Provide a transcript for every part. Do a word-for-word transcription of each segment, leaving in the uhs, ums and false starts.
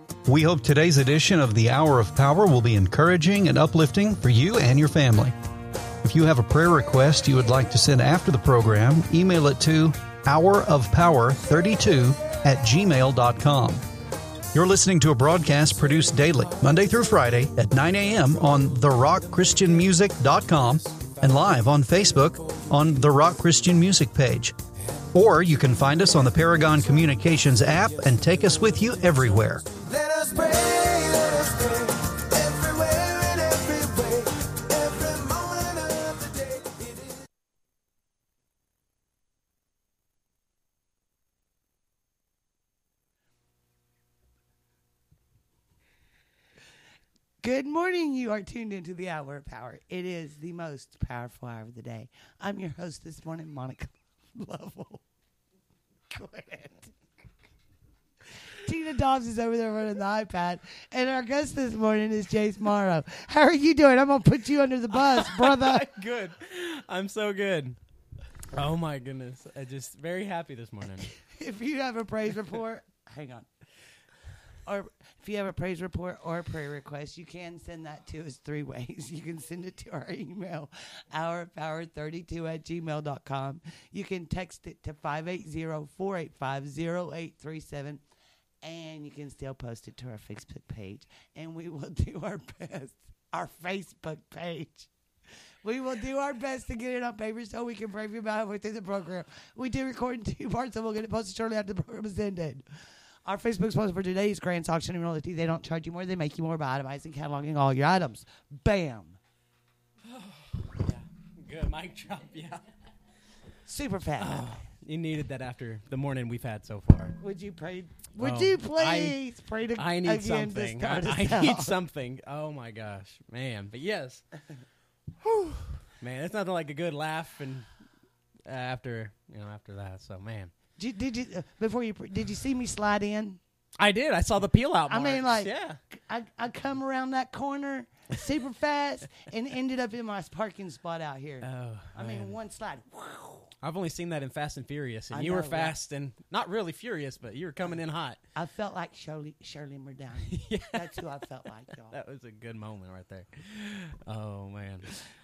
We hope today's edition of the Hour of Power will be encouraging and uplifting for you and your family. If you have a prayer request you would like to send after the program, email it to hour of power thirty-two at gmail dot com. You're listening to a broadcast produced daily, Monday through Friday at nine a.m. on the rock christian music dot com and live on Facebook on the Rock Christian Music page. Or you can find us on the Paragon Communications app and take us with you everywhere. Let us pray, let us pray, everywhere and every way, every moment of the day. It is. Good morning. You are tuned into the Hour of Power. It is the most powerful hour of the day. I'm your host this morning, Monica Lovell. Go ahead. Tina Dobbs is over there running the iPad, and our guest this morning is Jace Morrow. How are you doing? I'm going to put you under the bus, brother. Good. I'm so good. Oh, my goodness. I'm just very happy this morning. If you have a praise report, hang on. Or if you have a praise report or a prayer request, you can send that to us three ways. You can send it to our email, hour of power thirty-two at gmail dot com. You can text it to five eight zero, four eight five, zero eight three seven. And you can still post it to our Facebook page. And we will do our best, our Facebook page. We will do our best to get it on paper so we can pray for you about halfway through the program. We do record in two parts, and we'll get it posted shortly after the program is ended. Our Facebook sponsor for today's Grants Auction and Realty. They don't charge you more. They make you more by itemizing, cataloging all your items. Bam. Yeah. Good. Mic drop. Yeah. Super fat. Oh, you needed that after the morning we've had so far. Would you pray? Would Oh, you please I, pray to I need again something. To start I, us I need out? something. Oh, my gosh. Man. But yes. Whew. Man, it's nothing like a good laugh and uh, after, you know, after that. So, man. Did, did you uh, before you did you see me slide in? I did. I saw the peel out I marks. mean, like, yeah. I, I come around that corner super fast and ended up in my parking spot out here. Oh, I man. mean, one slide. I've only seen that in Fast and Furious, and I you know, were right? fast and not really furious, but you were coming in hot. I felt like Shirley, Shirley Murdown. Yeah. That's who I felt like, y'all. That was a good moment right there. Oh, man.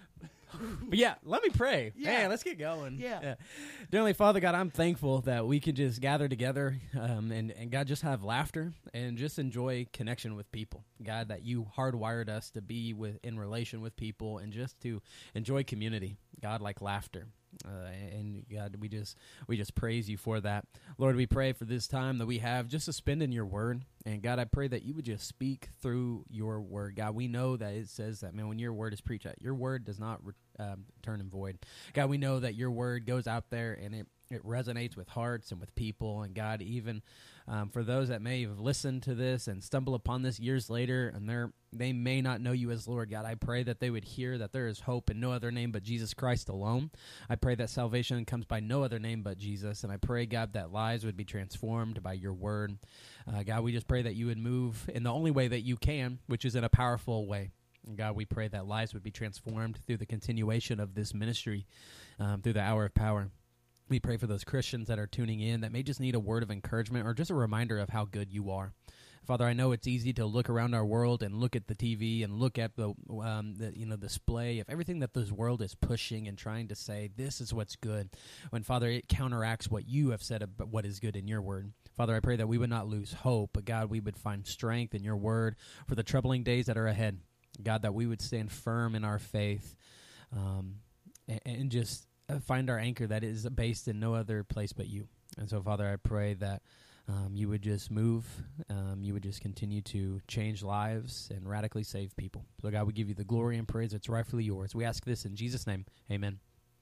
But yeah, let me pray. Yeah. Yeah, let's get going. Yeah. Dear Heavenly Father, God, I'm thankful that we can just gather together um, and, and, God, just have laughter and just enjoy connection with people. God, that you hardwired us to be with in relation with people and just to enjoy community. God, like laughter. Uh, and God, we just we just praise you for that. Lord, we pray for this time that we have just to spend in your word. And God, I pray that you would just speak through your word. God, we know that it says that, man, when your word is preached, your word does not re- um, turn in void. God, we know that your word goes out there and it, it resonates with hearts and with people. And God, even um, for those that may have listened to this and stumble upon this years later and they're they may not know you as Lord, God, I pray that they would hear that there is hope in no other name but Jesus Christ alone. I pray that salvation comes by no other name but Jesus, and I pray, God, that lives would be transformed by your word. Uh, God, we just pray that you would move in the only way that you can, which is in a powerful way. And God, we pray that lives would be transformed through the continuation of this ministry, um, through the hour of power. We pray for those Christians that are tuning in that may just need a word of encouragement or just a reminder of how good you are. Father, I know it's easy to look around our world and look at the T V and look at the, um, the you know display of everything that this world is pushing and trying to say, this is what's good, when, Father, it counteracts what you have said about what is good in your word. Father, I pray that we would not lose hope, but, God, we would find strength in your word for the troubling days that are ahead. God, that we would stand firm in our faith um, and, and just find our anchor that is based in no other place but you. And so, Father, I pray that Um, you would just move. Um, you would just continue to change lives and radically save people. So, God, we give you the glory and praise that's rightfully yours. We ask this in Jesus' name. Amen.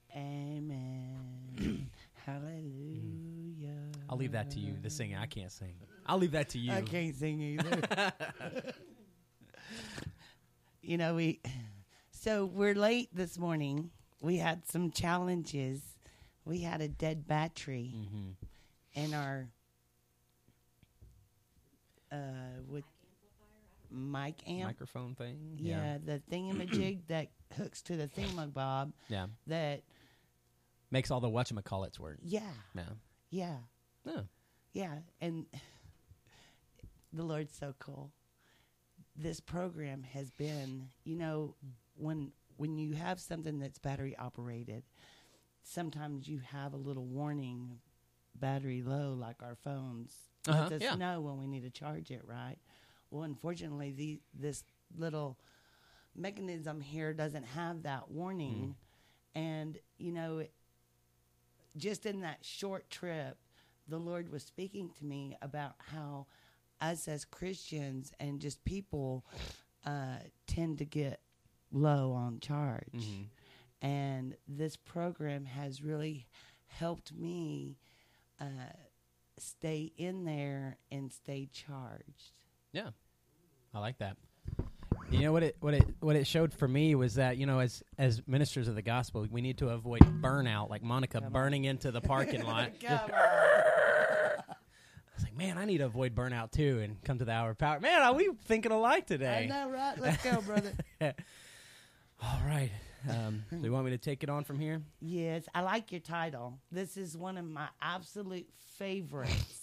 Amen. Hallelujah. I'll leave that to you, the singing. I can't sing. I'll leave that to you. I can't sing either. You know, we, so we're late this morning. We had some challenges. We had a dead battery Mm-hmm. in our uh, with mic amp. Microphone thing? Yeah, the thingamajig that hooks to the thingamabob. Yeah. That, Makes all the whatchamacallits work. yeah, Yeah. yeah, Yeah. yeah. And the Lord's so cool. This program has been, you know, when when you have something that's battery operated, sometimes you have a little warning, battery low, like our phones. Uh-huh, Let us yeah. know when we need to charge it, right? Well, unfortunately, the this little mechanism here doesn't have that warning. Mm. And, you know, it, just in that short trip, the Lord was speaking to me about how us as Christians and just people uh, tend to get low on charge. Mm-hmm. And this program has really helped me uh, stay in there and stay charged. Yeah, I like that. You know what it what it what it showed for me was that, you know, as as ministers of the gospel, we need to avoid burnout, like Monica Come burning on. into the parking lot. I was like, man, I need to avoid burnout too, and come to the hour of power. Man, are we thinking alike today? I know, right? Let's go, brother. All right. Um, so you want me to take it on from here? Yes, I like your title. This is one of my absolute favorites.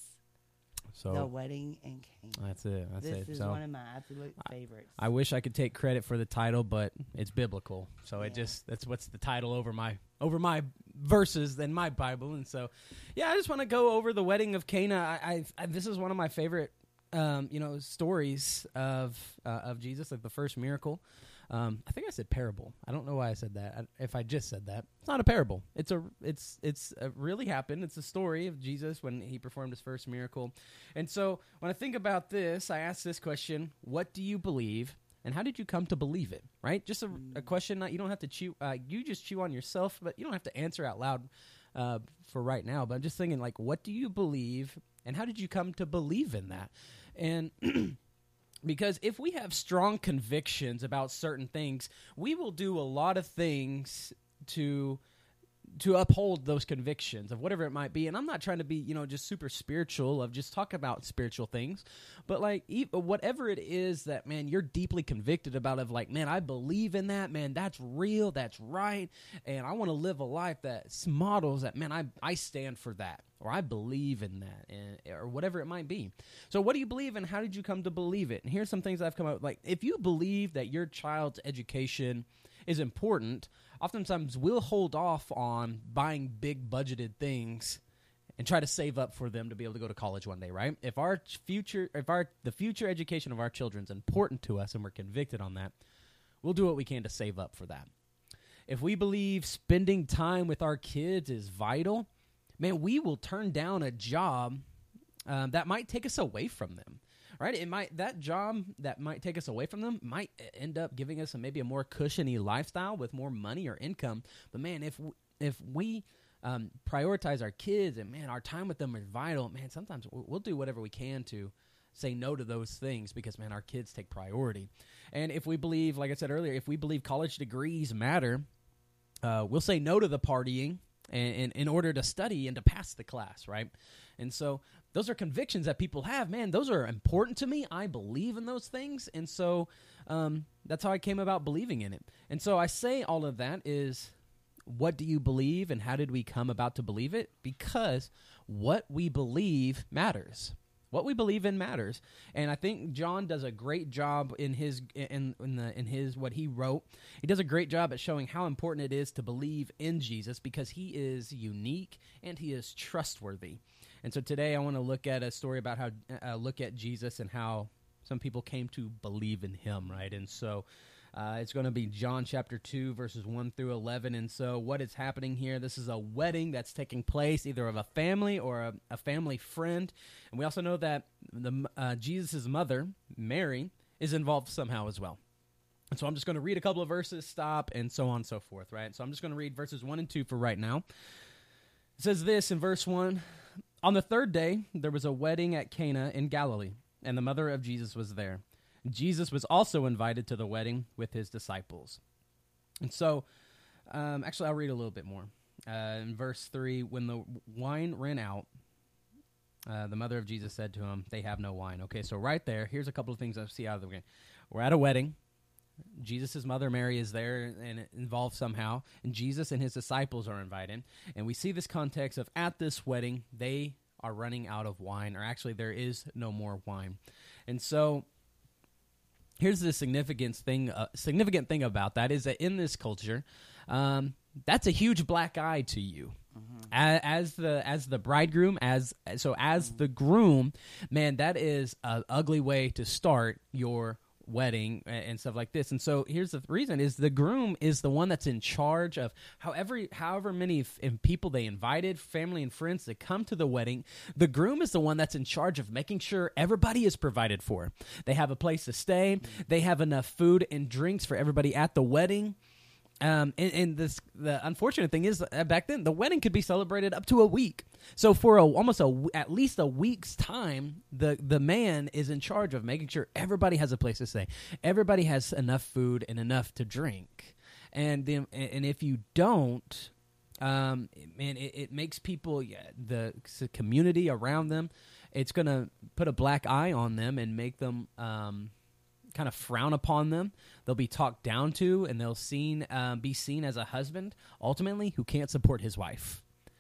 So The Wedding in Cana. That's it. That's this it. is so one of my absolute favorites. I, I wish I could take credit for the title, but it's biblical. So Yeah. it just that's what's the title over my over my verses in my Bible. And so, yeah, I just want to go over the Wedding of Cana. I, I, I this is one of my favorite, um, you know, stories of uh, of Jesus, like the first miracle. Um, I think I said parable. I don't know why I said that. I, if I just said that, it's not a parable. It's a it's it's a really happened. It's a story of Jesus when he performed his first miracle. And so when I think about this, I ask this question: what do you believe, and how did you come to believe it? Right? Just a, a question that you don't have to chew. Uh, you just chew on yourself, but you don't have to answer out loud uh, for right now. But I'm just thinking, like, what do you believe, and how did you come to believe in that? And because if we have strong convictions about certain things, we will do a lot of things to to uphold those convictions of whatever it might be. And I'm not trying to be, you know, just super spiritual of just talk about spiritual things, but like e- whatever it is that, man, you're deeply convicted about of like, man, I believe in that, man, that's real, that's right. And I want to live a life that models that, man, I, I stand for that, or I believe in that, and, or whatever it might be. So what do you believe, and how did you come to believe it? And here's some things I've come up with. Like, if you believe that your child's education is important, oftentimes we'll hold off on buying big budgeted things and try to save up for them to be able to go to college one day, right? If our future, if our the future education of our children is important to us and we're convicted on that, we'll do what we can to save up for that. If we believe spending time with our kids is vital, man, we will turn down a job um, that might take us away from them. Right, it might that job that might take us away from them might end up giving us a, maybe a more cushiony lifestyle with more money or income. But man, if w- if we um, prioritize our kids and man, our time with them is vital. Man, sometimes we'll, we'll do whatever we can to say no to those things because man, our kids take priority. And if we believe, like I said earlier, if we believe college degrees matter, uh, we'll say no to the partying and, and in order to study and to pass the class, right? And so those are convictions that people have. Man, those are important to me. I believe in those things. And so um, that's how I came about believing in it. And so I say all of that is, what do you believe and how did we come about to believe it? Because what we believe matters. What we believe in matters. And I think John does a great job in his in in the in his what he wrote. He does a great job at showing how important it is to believe in Jesus because he is unique and he is trustworthy. And so today I want to look at a story about how uh, look at Jesus and how some people came to believe in him, right? And so uh, it's going to be John chapter two, verses one through eleven. And so what is happening here, this is a wedding that's taking place either of a family or a, a family friend. And we also know that the uh, Jesus' mother, Mary, is involved somehow as well. And so I'm just going to read a couple of verses, stop, and so on and so forth, right? So I'm just going to read verses one and two for right now. It says this in verse one. On the third day, there was a wedding at Cana in Galilee, and the mother of Jesus was there. Jesus was also invited to the wedding with his disciples. And so, um, actually, I'll read a little bit more. Uh, in verse three, when the wine ran out, uh, the mother of Jesus said to him, they have no wine. Okay, so right there, here's a couple of things I see out of the wedding. We're at a wedding. Jesus' mother Mary is there and involved somehow, and Jesus and his disciples are invited. And we see this context of at this wedding, they are running out of wine, or actually there is no more wine. And so here's the significance thing, uh, significant thing about that is that in this culture, um, that's a huge black eye to you. Mm-hmm. As, as the as the bridegroom, as so as mm-hmm. the groom, man, that is an ugly way to start your wedding and stuff like this. And so here's the reason is the groom is the one that's in charge of however however many f- people they invited, family and friends that come to the wedding. The groom is the one that's in charge of making sure everybody is provided for. They have a place to stay. They have enough food and drinks for everybody at the wedding. Um, and, and this, the unfortunate thing is, uh, back then the wedding could be celebrated up to a week. So for a, almost a at least a week's time, the the man is in charge of making sure everybody has a place to stay, everybody has enough food and enough to drink. And then, and if you don't, um, man, it, it makes people, yeah, the community around them, it's gonna put a black eye on them and make them. Um, kind of frown upon them. They'll be talked down to, and they'll seen um, be seen as a husband, ultimately, who can't support his wife.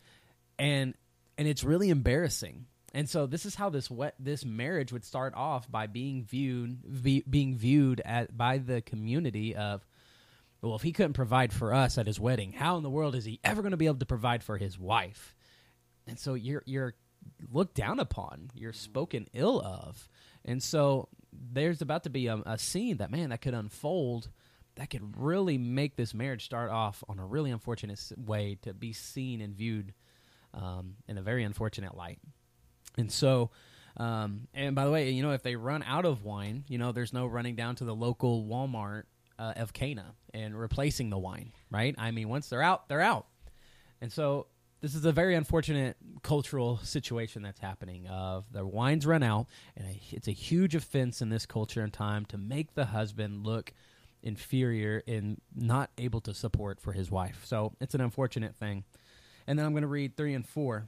And and it's really embarrassing. And so this is how this wet, this marriage would start off by being viewed v- being viewed at by the community of, well, if he couldn't provide for us at his wedding, how in the world is he ever going to be able to provide for his wife? And so you're you're looked down upon, you're spoken ill of. And so there's about to be a, a scene that, man, that could unfold, that could really make this marriage start off on a really unfortunate way to be seen and viewed um, in a very unfortunate light. And so, um, and by the way, you know, if they run out of wine, you know, there's no running down to the local Walmart uh, of Cana and replacing the wine, right? I mean, once they're out, they're out. And so this is a very unfortunate cultural situation that's happening. Of the wines run out, and it's a huge offense in this culture and time to make the husband look inferior and not able to support for his wife. So it's an unfortunate thing. And then I'm going to read three and four.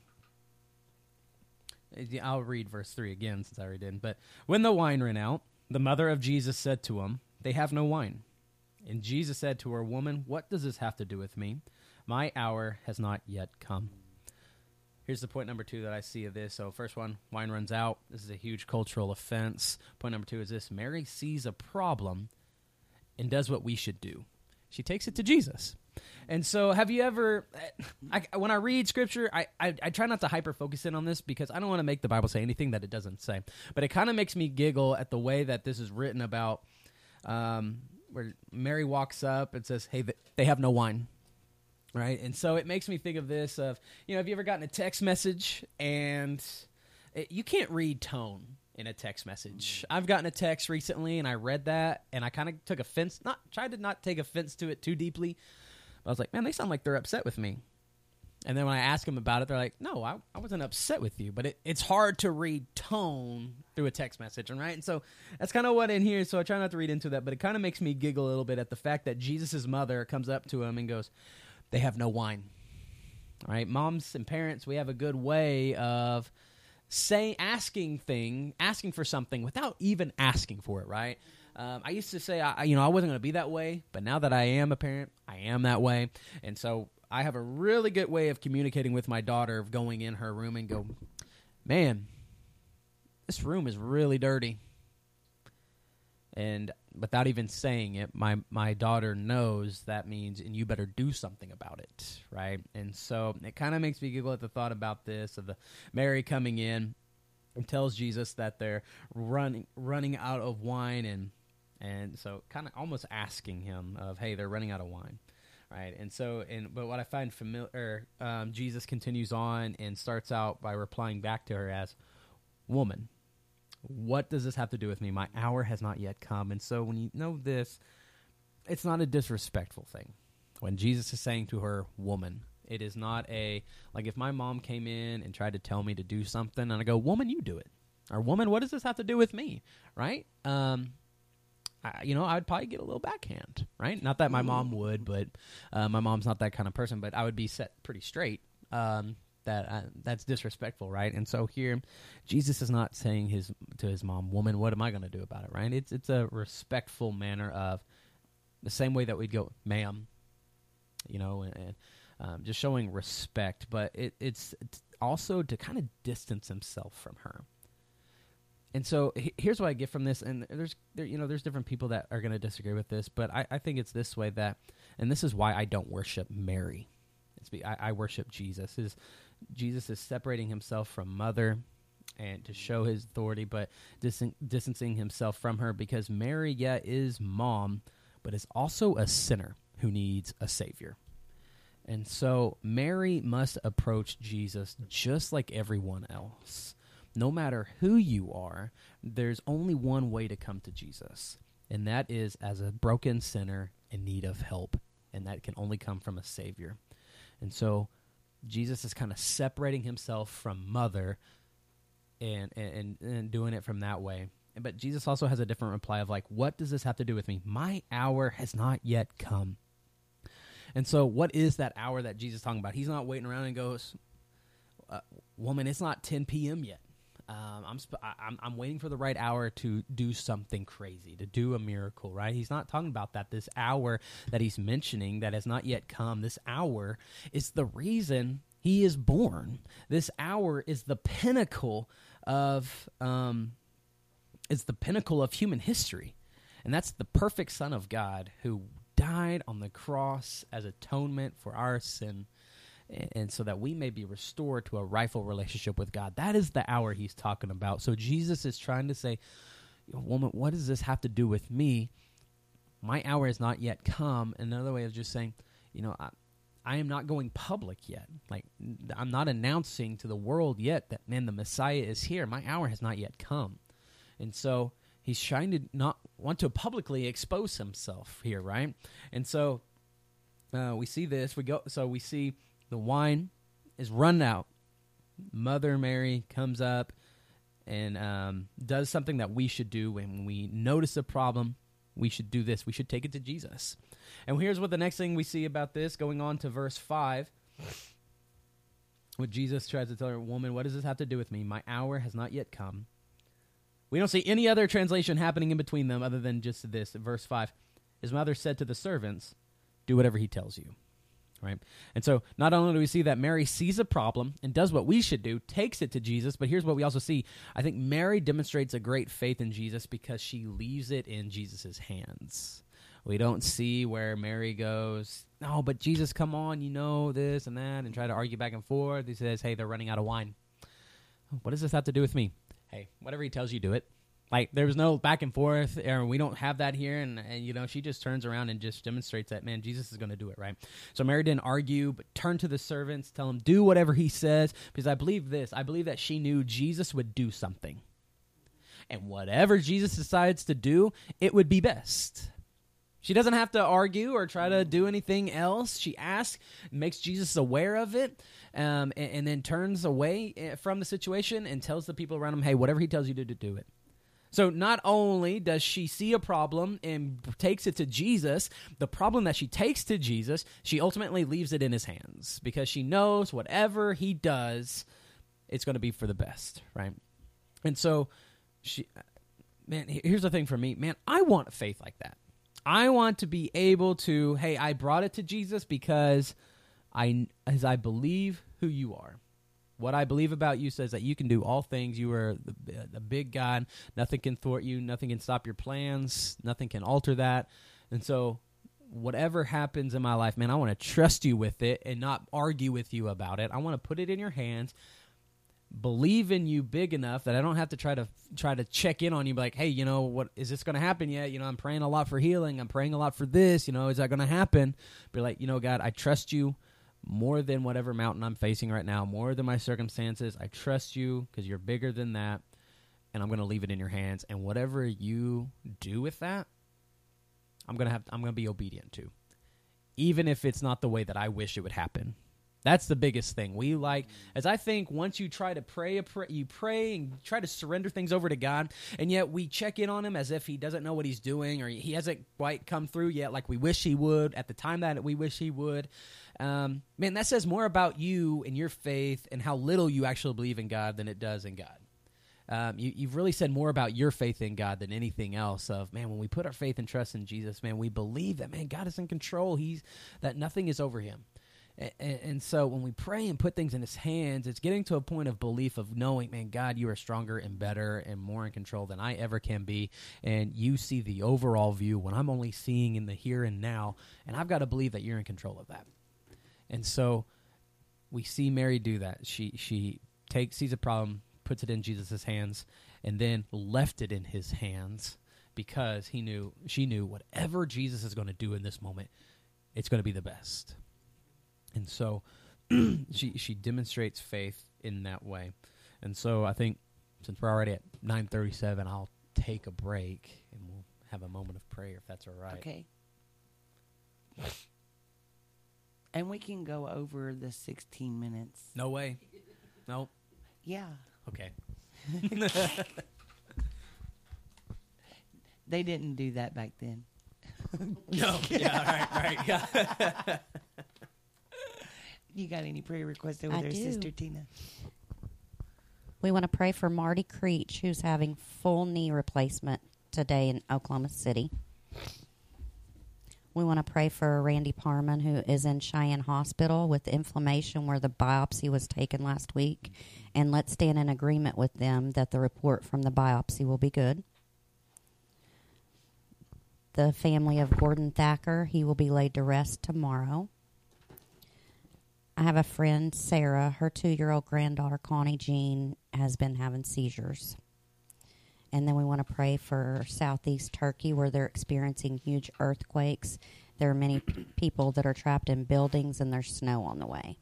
I'll read verse three again since I already did. But when the wine ran out, the mother of Jesus said to him, "They have no wine." And Jesus said to her, "Woman, what does this have to do with me? My hour has not yet come." Here's the point number two that I see of this. So first one, wine runs out. This is a huge cultural offense. Point number two is this. Mary sees a problem and does what we should do. She takes it to Jesus. And so have you ever, I, when I read Scripture, I, I, I try not to hyper-focus in on this because I don't want to make the Bible say anything that it doesn't say. But it kind of makes me giggle at the way that this is written about, um, where Mary walks up and says, "Hey, they have no wine." Right? And so it makes me think of this of, you know, have you ever gotten a text message and it, you can't read tone in a text message. I've gotten a text recently and I read that and I kind of took offense, not tried to not take offense to it too deeply. But I was like, man, they sound like they're upset with me. And then when I ask them about it, they're like, no, I, I wasn't upset with you. But it, it's hard to read tone through a text message, right? And so that's kind of what in here, so I try not to read into that, but it kind of makes me giggle a little bit at the fact that Jesus' mother comes up to him and goes, "They have no wine." All right, moms and parents, we have a good way of saying, asking thing, asking for something without even asking for it, right? Um, I used to say, I, you know, I wasn't going to be that way, but now that I am a parent, I am that way. And so I have a really good way of communicating with my daughter, of going in her room and go, "Man, this room is really dirty." And without even saying it, my, my daughter knows that means, and you better do something about it, right? And so it kind of makes me giggle at the thought about this, of the Mary coming in and tells Jesus that they're running running out of wine, and and so kind of almost asking him of, hey, they're running out of wine, right? And so, and but what I find familiar, um, Jesus continues on and starts out by replying back to her as, "Woman, what does this have to do with me? My hour has not yet come." And so when you know this, it's not a disrespectful thing. When Jesus is saying to her, "Woman," it is not a, like if my mom came in and tried to tell me to do something and I go, "Woman, you do it." Or, "Woman, what does this have to do with me?" Right? Um, I, you know, I'd probably get a little backhand, right? Not that my mom would, but uh, my mom's not that kind of person, but I would be set pretty straight. Um That uh, that's disrespectful, right? And so here, Jesus is not saying his to his mom, "Woman, what am I going to do about it?" Right? It's it's a respectful manner of the same way that we'd go, "Ma'am," you know, and, and um, just showing respect. But it, it's, it's also to kind of distance himself from her. And so he- here's what I get from this, and there's there, you know there's different people that are going to disagree with this, but I, I think it's this way that, and this is why I don't worship Mary. It's be, I, I worship Jesus. Is Jesus is separating himself from mother, and to show his authority, but distan- distancing himself from her because Mary, yeah, is mom, but is also a sinner who needs a savior. And so Mary must approach Jesus just like everyone else. No matter who you are, there's only one way to come to Jesus, and that is as a broken sinner in need of help, and that can only come from a Savior. And so Jesus is kind of separating himself from mother and, and, and doing it from that way. But Jesus also has a different reply of like, what does this have to do with me? My hour has not yet come. And so what is that hour that Jesus is talking about? He's not waiting around and goes, uh, woman, it's not ten p.m. yet. Um, I'm, sp- I, I'm I'm waiting for the right hour to do something crazy, to do a miracle, right? He's not talking about that. This hour that he's mentioning that has not yet come, this hour is the reason he is born. This hour is the pinnacle of um, is the pinnacle of human history. And that's the perfect Son of God who died on the cross as atonement for our sin, and, and so that we may be restored to a rightful relationship with God. That is the hour he's talking about. So Jesus is trying to say, woman, what does this have to do with me? My hour has not yet come. Another way of just saying, you know, I, I am not going public yet. Like, I'm not announcing to the world yet that, man, the Messiah is here. My hour has not yet come. And so he's trying to not want to publicly expose himself here, right? And so uh, we see this. We go. So we see the wine is run out. Mother Mary comes up and um, does something that we should do when we notice a problem. We should do this. We should take it to Jesus. And here's what the next thing we see about this, going on to verse five. What Jesus tries to tell her, woman, what does this have to do with me? My hour has not yet come. We don't see any other translation happening in between them other than just this. Verse five, his mother said to the servants, do whatever he tells you. Right? And so not only do we see that Mary sees a problem and does what we should do, takes it to Jesus, but here's what we also see. I think Mary demonstrates a great faith in Jesus because she leaves it in Jesus' hands. We don't see where Mary goes, no, but Jesus, come on, you know this and that, and try to argue back and forth. He says, hey, they're running out of wine. What does this have to do with me? Hey, whatever he tells you, do it. Like, there was no back and forth, and we don't have that here, and, and, you know, she just turns around and just demonstrates that, man, Jesus is going to do it, right? So Mary didn't argue, but turned to the servants, tell them, do whatever he says, because I believe this. I believe that she knew Jesus would do something. And whatever Jesus decides to do, it would be best. She doesn't have to argue or try to do anything else. She asks, makes Jesus aware of it, um, and, and then turns away from the situation and tells the people around him, hey, whatever he tells you to do, do it. So not only does she see a problem and takes it to Jesus, the problem that she takes to Jesus, she ultimately leaves it in his hands because she knows whatever he does, it's going to be for the best, right? And so, she, man, here's the thing for me. Man, I want faith like that. I want to be able to, hey, I brought it to Jesus because I, as I believe who you are. What I believe about you says that you can do all things. You are the, the big God. Nothing can thwart you. Nothing can stop your plans. Nothing can alter that. And so whatever happens in my life, man, I want to trust you with it and not argue with you about it. I want to put it in your hands, believe in you big enough that I don't have to try to try to check in on you, like, hey, you know, what is this going to happen yet? You know, I'm praying a lot for healing. I'm praying a lot for this. You know, is that going to happen? Be like, you know, God, I trust you more than whatever mountain I'm facing right now, more than my circumstances. I trust you because you're bigger than that, and I'm going to leave it in your hands. And whatever you do with that, I'm going to have. I'm going to be obedient to, even if it's not the way that I wish it would happen. That's the biggest thing. We like, as I think, once you try to pray, a pray, you pray and try to surrender things over to God, and yet we check in on him as if he doesn't know what he's doing or he hasn't quite come through yet like we wish he would at the time that we wish he would. Um, man, that says more about you and your faith and how little you actually believe in God than it does in God. Um, you, you've really said more about your faith in God than anything else of, man, when we put our faith and trust in Jesus, man, we believe that, man, God is in control. He's that nothing is over him. And, and so when we pray and put things in his hands, it's getting to a point of belief of knowing, man, God, you are stronger and better and more in control than I ever can be. And you see the overall view when I'm only seeing in the here and now. And I've got to believe that you're in control of that. And so we see Mary do that. She she takes sees a problem, puts it in Jesus' hands, and then left it in his hands because he knew she knew whatever Jesus is going to do in this moment, it's going to be the best. And so she she demonstrates faith in that way. And so I think since we're already at nine thirty-seven, I'll take a break and we'll have a moment of prayer if that's all right. Okay. And we can go over the sixteen minutes. No way. No. Yeah. Okay. They didn't do that back then. No. Yeah, all right, all right. Yeah. You got any prayer requests over I there, do. Sister Tina? We want to pray for Marty Creech, who's having full knee replacement today in Oklahoma City. We want to pray for Randy Parman, who is in Cheyenne Hospital with inflammation where the biopsy was taken last week. And let's stand in agreement with them that the report from the biopsy will be good. The family of Gordon Thacker, he will be laid to rest tomorrow. I have a friend, Sarah. Her two-year-old granddaughter, Connie Jean, has been having seizures. And then we want to pray for southeast Turkey, where they're experiencing huge earthquakes. There are many p- people that are trapped in buildings, and there's snow on the way.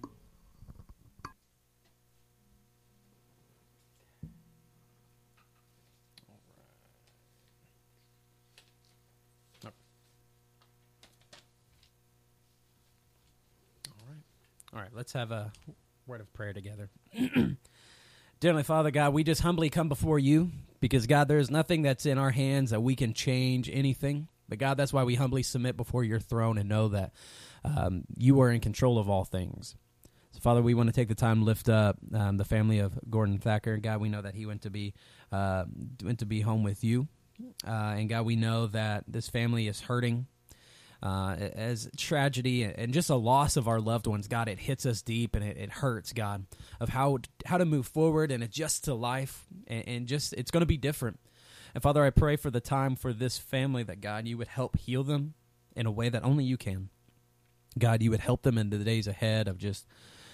All right, let's have a word of prayer together. Dear Heavenly Father, God, we just humbly come before you because, God, there is nothing that's in our hands that we can change anything. But, God, that's why we humbly submit before your throne and know that um, you are in control of all things. So, Father, we want to take the time to lift up um, the family of Gordon Thacker. God, we know that he went to be uh, went to be home with you. Uh, and, God, we know that this family is hurting. Uh, as tragedy and just a loss of our loved ones, God, it hits us deep and it, it hurts, God, of how how to move forward and adjust to life, and, and just it's going to be different. And Father, I pray for the time for this family that, God, you would help heal them in a way that only you can. God, you would help them in the days ahead of just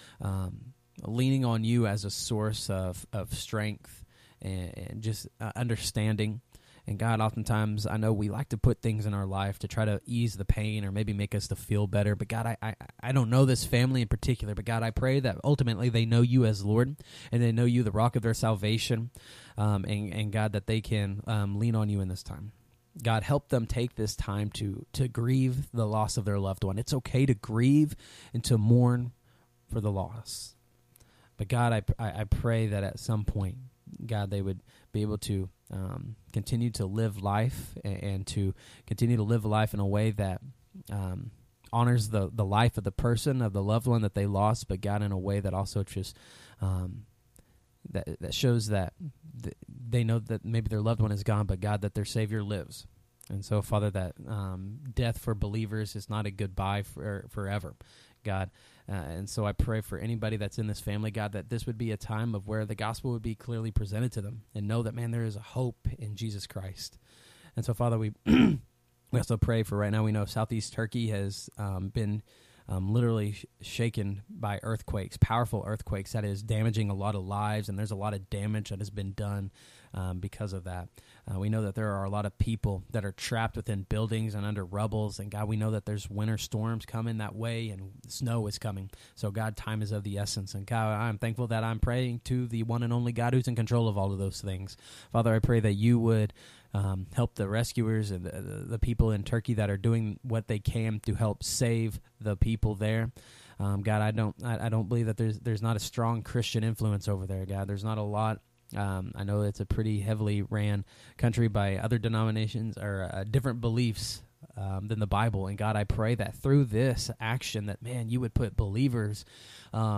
um, leaning on you as a source of, of strength and, and just uh, understanding. And God, oftentimes, I know we like to put things in our life to try to ease the pain or maybe make us to feel better. But God, I, I, I don't know this family in particular. But God, I pray that ultimately they know you as Lord and they know you, the rock of their salvation. Um, and, and God, that they can um, lean on you in this time. God, help them take this time to, to grieve the loss of their loved one. It's okay to grieve and to mourn for the loss. But God, I, I, I pray that at some point, God, they would be able to um, continue to live life and, and to continue to live life in a way that um, honors the, the life of the person, of the loved one that they lost, but God, in a way that also just um, that that shows that th- they know that maybe their loved one is gone, but God, that their Savior lives. And so, Father, that um, death for believers is not a goodbye for forever, God. Uh, and so I pray for anybody that's in this family, God, that this would be a time of where the gospel would be clearly presented to them and know that, man, there is a hope in Jesus Christ. And so, Father, we we also pray for right now. We know Southeast Turkey has um, been um, literally sh- shaken by earthquakes, powerful earthquakes that is damaging a lot of lives, and there's a lot of damage that has been done um, because of that. Uh, we know that there are a lot of people that are trapped within buildings and under rubbles, and God, we know that there's winter storms coming that way, and snow is coming. So, God, time is of the essence, and God, I'm thankful that I'm praying to the one and only God who's in control of all of those things. Father, I pray that you would um, help the rescuers and the, the, the people in Turkey that are doing what they can to help save the people there. Um, God, I don't, I, I don't believe that there's there's not a strong Christian influence over there. God, there's not a lot. Um, I know it's a pretty heavily ran country by other denominations or uh, different beliefs um, than the Bible. And God, I pray that through this action that, man, you would put believers um,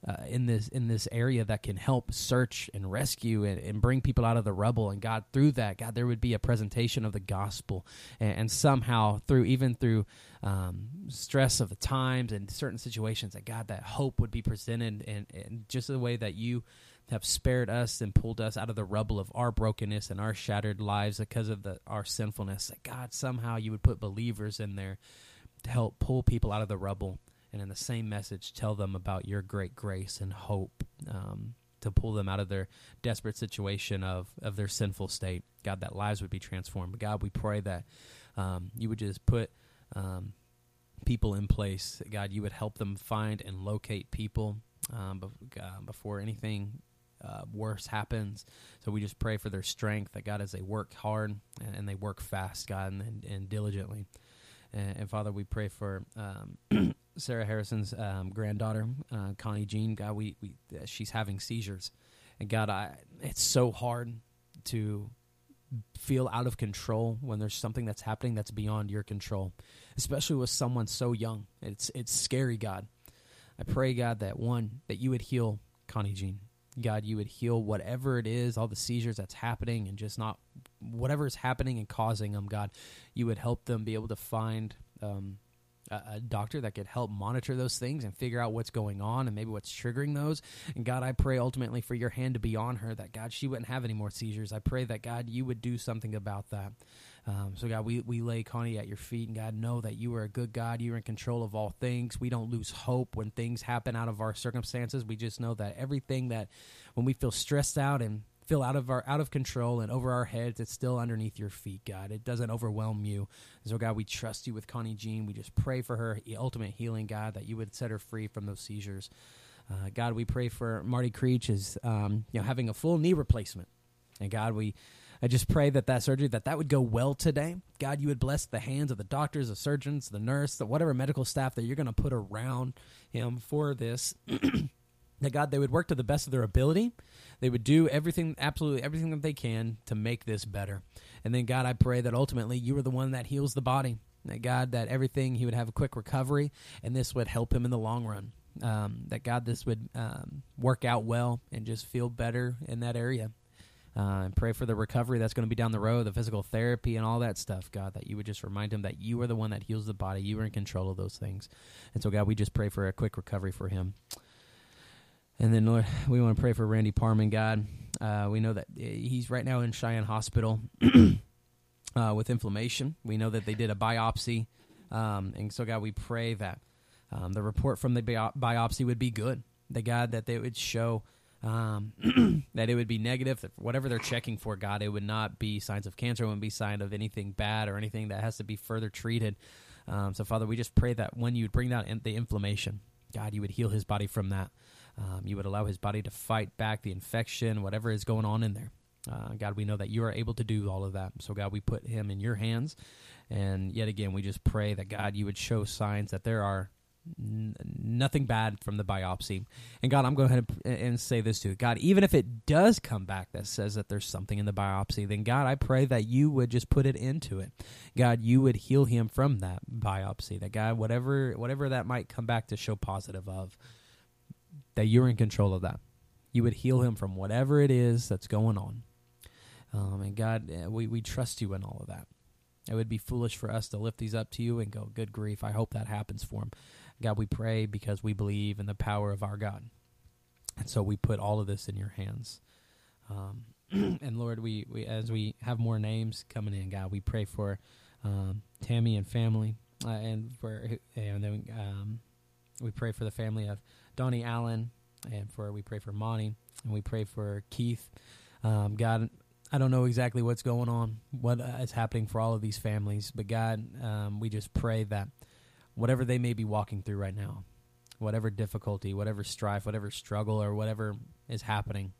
uh, in this in this area that can help search and rescue and, and bring people out of the rubble. And God, through that, God, there would be a presentation of the gospel, and, and somehow through even through um, stress of the times and certain situations, that God, that hope would be presented in, in just the way that you have spared us and pulled us out of the rubble of our brokenness and our shattered lives because of the our sinfulness. That God, somehow you would put believers in there to help pull people out of the rubble, and in the same message tell them about your great grace and hope, um, to pull them out of their desperate situation of, of their sinful state. God, that lives would be transformed. But God, we pray that um, you would just put um, people in place. God, you would help them find and locate people um, be- uh, before anything Uh, worse happens. So we just pray for their strength, that God, as they work hard and, and they work fast, God, and, and, and diligently. And, and Father, we pray for um, Sarah Harrison's um, granddaughter, uh, Connie Jean. God, we, we uh, she's having seizures, and God, I it's so hard to feel out of control when there's something that's happening that's beyond your control, especially with someone so young. It's it's scary, God. I pray, God, that one, that you would heal Connie Jean. God, you would heal whatever it is, all the seizures that's happening, and just not whatever is happening and causing them, God. You would help them be able to find um, a, a doctor that could help monitor those things and figure out what's going on and maybe what's triggering those. And God, I pray ultimately for your hand to be on her, that, God, she wouldn't have any more seizures. I pray that, God, you would do something about that. Um, so, God, we, we lay Connie at your feet, and, God, know that you are a good God. You are in control of all things. We don't lose hope when things happen out of our circumstances. We just know that everything that, when we feel stressed out and feel out of our out of control and over our heads, it's still underneath your feet, God. It doesn't overwhelm you. So, God, we trust you with Connie Jean. We just pray for her ultimate healing, God, that you would set her free from those seizures. Uh, God, we pray for Marty Creech is um, you know having a full knee replacement. And, God, we... I just pray that that surgery, that that would go well today. God, you would bless the hands of the doctors, the surgeons, the nurse, the whatever medical staff that you're going to put around him for this. That, God, they would work to the best of their ability. They would do everything, absolutely everything that they can to make this better. And then, God, I pray that ultimately you are the one that heals the body. That, God, that everything, he would have a quick recovery, and this would help him in the long run. Um, that, God, this would um, work out well and just feel better in that area. Uh, and pray for the recovery that's going to be down the road, the physical therapy and all that stuff, God, that you would just remind him that you are the one that heals the body. You are in control of those things. And so, God, we just pray for a quick recovery for him. And then, Lord, we want to pray for Randy Parman, God. Uh, we know that he's right now in Cheyenne Hospital uh, with inflammation. We know that they did a biopsy. Um, and so, God, we pray that um, the report from the bi- biopsy would be good. That, God, that they would show Um, that it would be negative, that whatever they're checking for, God, it would not be signs of cancer, it wouldn't be sign of anything bad or anything that has to be further treated. Um, so, Father, we just pray that when you would bring down in- the inflammation, God, you would heal his body from that. Um, you would allow his body to fight back the infection, whatever is going on in there. Uh, God, we know that you are able to do all of that. So, God, we put him in your hands. And yet again, we just pray that, God, you would show signs that there are N- nothing bad from the biopsy. And God, I'm going to go ahead and, and say this too. God, even if it does come back that says that there's something in the biopsy, then God, I pray that you would just put it into it. God, you would heal him from that biopsy. That, God, whatever whatever that might come back to show positive of, that you're in control of that. You would heal him from whatever it is that's going on. Um, and God, we, we trust you in all of that. It would be foolish for us to lift these up to you and go, good grief, I hope that happens for him. God, we pray because we believe in the power of our God. And so we put all of this in your hands. Um, and Lord, we, we as we have more names coming in, God, we pray for um, Tammy and family. Uh, and for and then um, we pray for the family of Donnie Allen. And for we pray for Monty. And we pray for Keith. Um, God, I don't know exactly what's going on, what uh, is happening for all of these families. But God, um, we just pray that whatever they may be walking through right now, whatever difficulty, whatever strife, whatever struggle, or whatever is happening,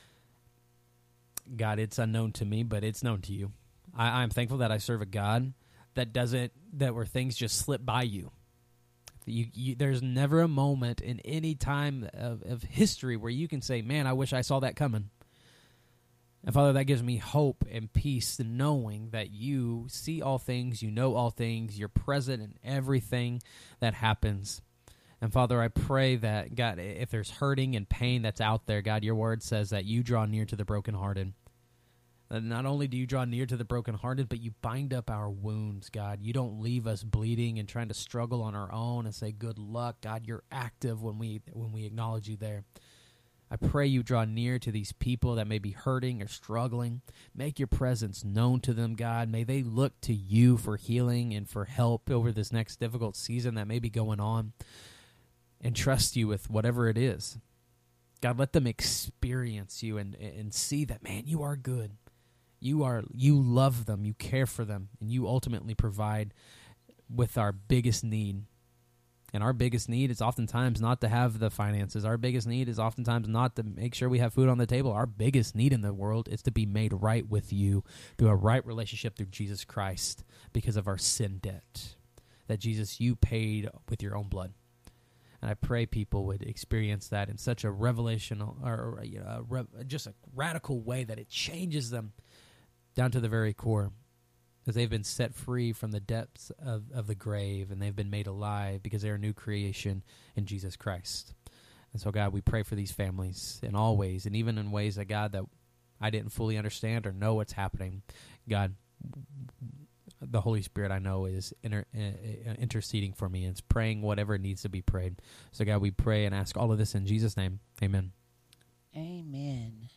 God, it's unknown to me, but it's known to you. I, I'm thankful that I serve a God that doesn't, that where things just slip by you. You, you there's never a moment in any time of, of history where you can say, man, I wish I saw that coming. And Father, that gives me hope and peace, knowing that you see all things, you know all things, you're present in everything that happens. And Father, I pray that, God, if there's hurting and pain that's out there, God, your word says that you draw near to the brokenhearted. And not only do you draw near to the brokenhearted, but you bind up our wounds, God. You don't leave us bleeding and trying to struggle on our own and say, good luck. God, you're active when we when we acknowledge you there. I pray you draw near to these people that may be hurting or struggling. Make your presence known to them, God. May they look to you for healing and for help over this next difficult season that may be going on. And trust you with whatever it is. God, let them experience you and, and see that, man, you are good. You are you love them, you care for them, and you ultimately provide with our biggest need. And our biggest need is oftentimes not to have the finances. Our biggest need is oftentimes not to make sure we have food on the table. Our biggest need in the world is to be made right with you through a right relationship through Jesus Christ because of our sin debt that, Jesus, you paid with your own blood. And I pray people would experience that in such a revelational, or, or you know, a rev, just a radical way that it changes them down to the very core, as they've been set free from the depths of, of the grave, and they've been made alive because they're a new creation in Jesus Christ. And so, God, we pray for these families in all ways, and even in ways that, God, that I didn't fully understand or know what's happening. God, the Holy Spirit, I know, is inter, uh, interceding for me and is praying whatever needs to be prayed. So, God, we pray and ask all of this in Jesus' name. Amen. Amen.